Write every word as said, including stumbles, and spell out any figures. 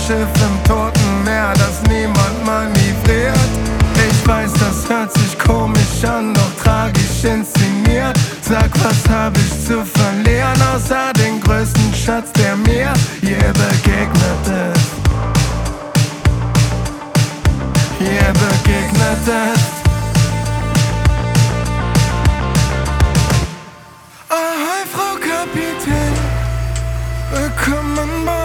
Schiff im Toten Meer, das niemand manövriert. Ich weiß, das hört sich komisch an, doch tragisch inszeniert. Sag, was hab ich zu verlieren, außer den größten Schatz, der mir je begegnet ist. Je begegnet ist. Ahoi, Frau Kapitän, willkommen bei